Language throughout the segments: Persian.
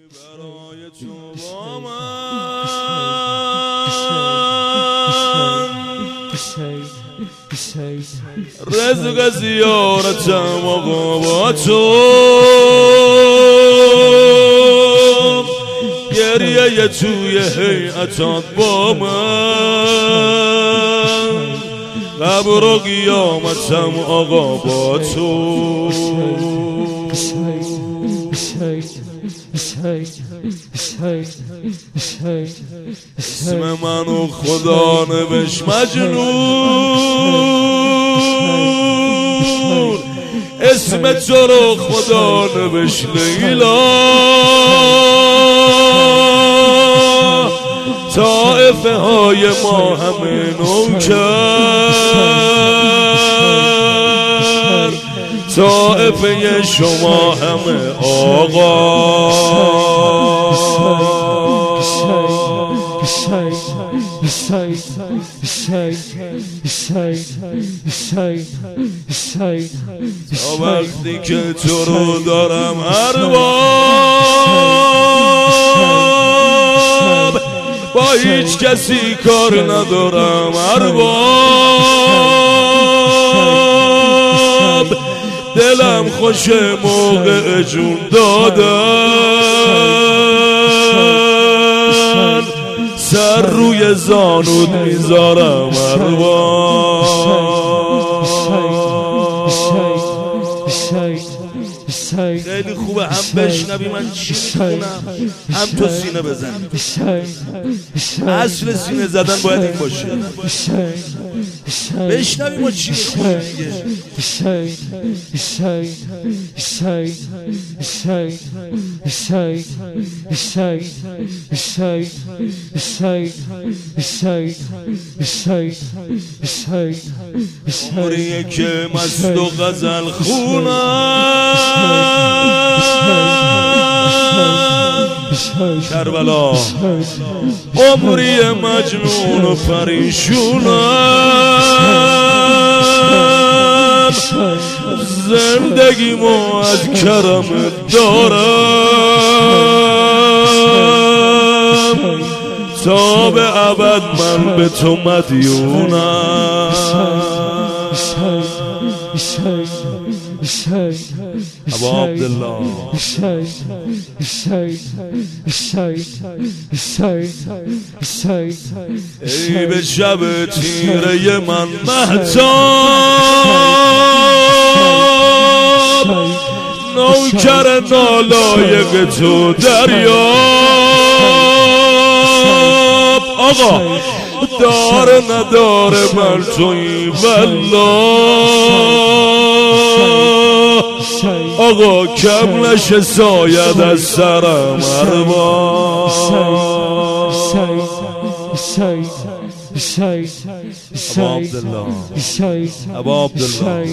برای تو با من رزق زیارتم آقا با تو گریه توی هیئتات با من قبر و قیامتم آقا با تو اسم منو خدا نوشت مجنون اسم تو رو خدا نوشت لیلا طائفه های ما همه نوکر طائفه شما همه آقا تا وقتی که تو رو دارم ارباب با هیچ کسی کار ندارم ارباب دلم خوش موقع جون دادن سر روی زانود میذارم ارباب خیلی خوبه هم بشنوی من چی میخونم هم تو سینه بزن اصل سینه زدن باید این باشه بشنوی ما چی میخونیم دیگه عمریه که مست و غزل خونم کربلا عمری مجنون و پریشونم زندگیمو از کرم دارم تا به ابد من به تو مدیونم ابا عبدالله ای به شب تیره من مهتاب نوکر نالایق تو دریاب آقا دار نداره بر توی والله آقا کم نشه ساید از سرم ارباب ابا عبدالله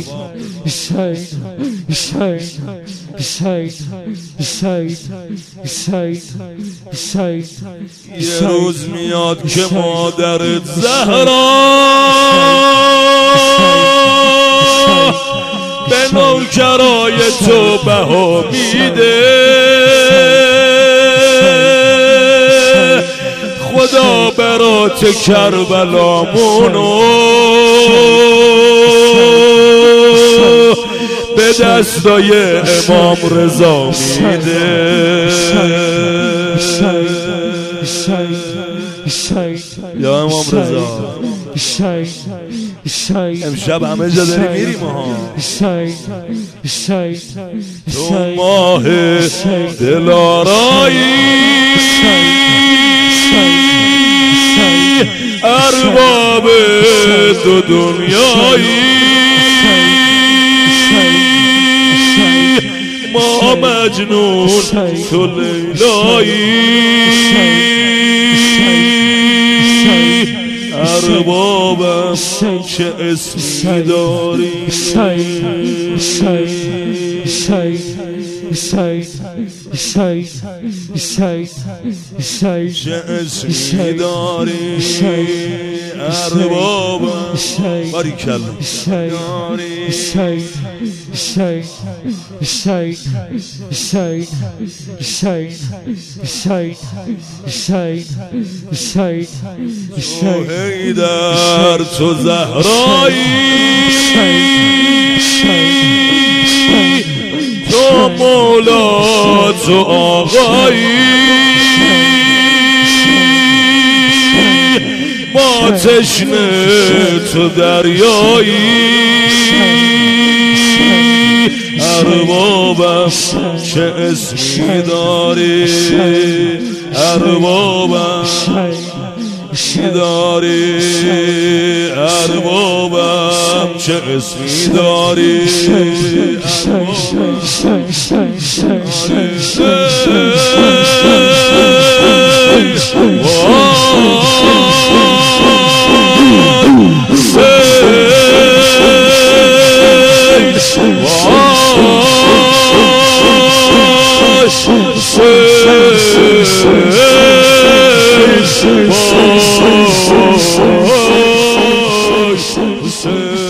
یه روز میاد که مادرت زهرا به نوکرای تو بها میده خدا برات کربلامونو به دستای امام رضا میده یا امام رضا امشب همه جا داریم میریم ها تو ماه دلارایی ارباب دو دنیایی ما مجنون تو لیلایی اربابم چه اسمی داری چه اسمی داری اربابم باریکلا تو حیدر تو زهرایی تو مولا تو آقایی ما تشنه تو دریایی اربابم چه اسمی داری اربابم چی داری اربابم چه اسمی داری Say